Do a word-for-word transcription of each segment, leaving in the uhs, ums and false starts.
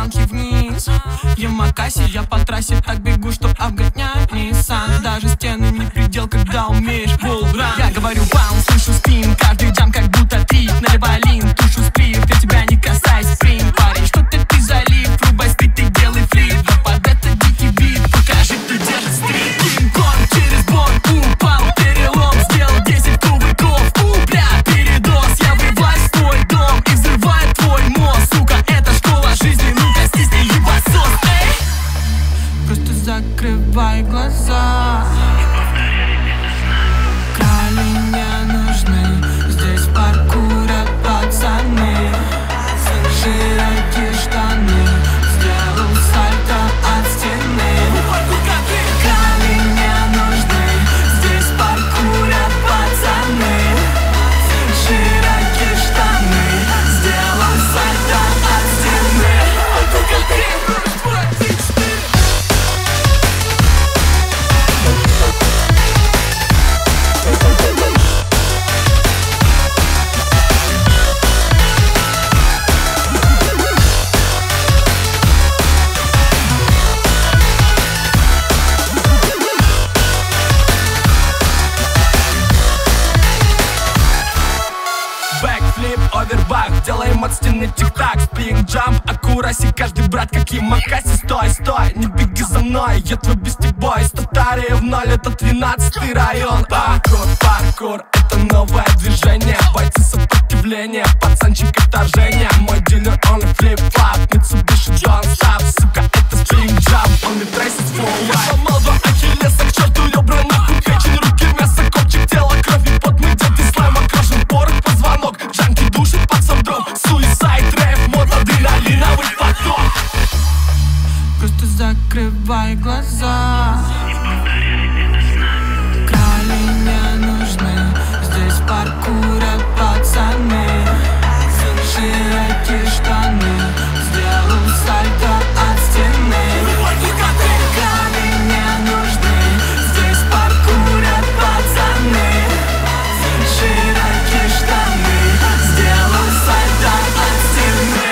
планки вниз. Ямакаси, я по трассе так бегу, чтоб обгонять Nissan. Даже стены не предел, когда умеешь булран. Я говорю баунс, слышу спин, каждый джам как будто трит. Наливай лин, тушу спринт, я тебя не касаюсь, спринт. Парень, что-то ты залив, рубай спит и делай флип. Да под этот дикий бит, покажи, кто держит стрит. Кинг-Конг через бонг упал, перелом, сделал десять кувырков. У, бля, передоз, я врываюсь в твой дом и взрываю твой мозг. Сука, это школа жизни, ну-ка стисни ебасос, эй. Просто закрывай глаза. Крали не нужны, здесь паркура пацаны. Широкие штаны, сделал сальто от стены. Крали не нужны, здесь паркура пацаны. Широкие штаны, сделал сальто от стены. Бэкфлип, овербак, делаем от стены тик-так. Спинг, джамп, аккураси, каждый брат как Ямакаси. Стой, стой, не беги за мной, я твой бестибой. Статария в ноль, это тринадцатый район. Паркур, паркур, это новое движение. Бойцы сопротивления, пацанчик отторжения. Мой дилер, он флип-флап, Mitsubishi Don't Stop. Сука, это спинг, джамп, он не трейсит full life. Я сломал два ахиллеса, к черту ребра, нахуй печень, руки, мясо, копчик, тело, кровь и пот. Мы дети, слайм окружен, порох, позвонок. Джанки душит под сабдром, суицайд, рэп, мод, адреналиновый поток. Просто закрывай глаза. Крали не нужны, здесь паркура пацаны. Широкие штаны, сделал сальто от стены. Крали не нужны, здесь паркура пацаны. Широкие штаны, сделал сальто от стены.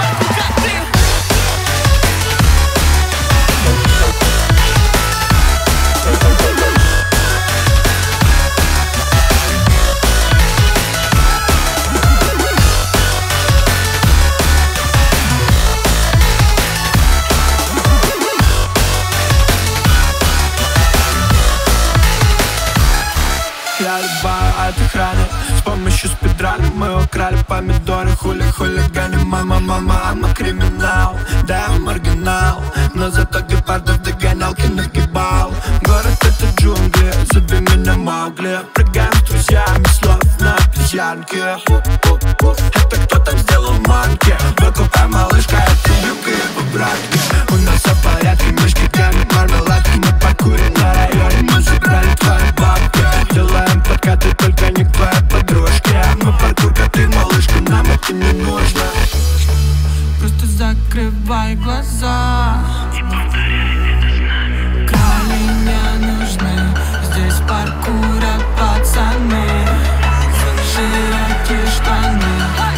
Я любаю от охраны, с помощью спидрана мы украли помидоры, хули хулиганы. Мама, мама, ама криминал, да, я маргинал, но зато гепардов догонялки нагибал. Город это джунгли, зови меня Маугли. Прыгаем с друзьями слов на обезьянке. Это кто там сделал манки? Выкупай, малышка, это брюка его братки. У нас все в порядке, мышки тянут мармеладки. Мы паркуре на районе, мы забрали твои бабки. Делаем подкаты, только не к твоей подружке. Мы паркурка, ты малышка, нам это не нужно. Просто закрывай глаза. Крали не нужны, здесь паркура пацаны. Широкие штаны,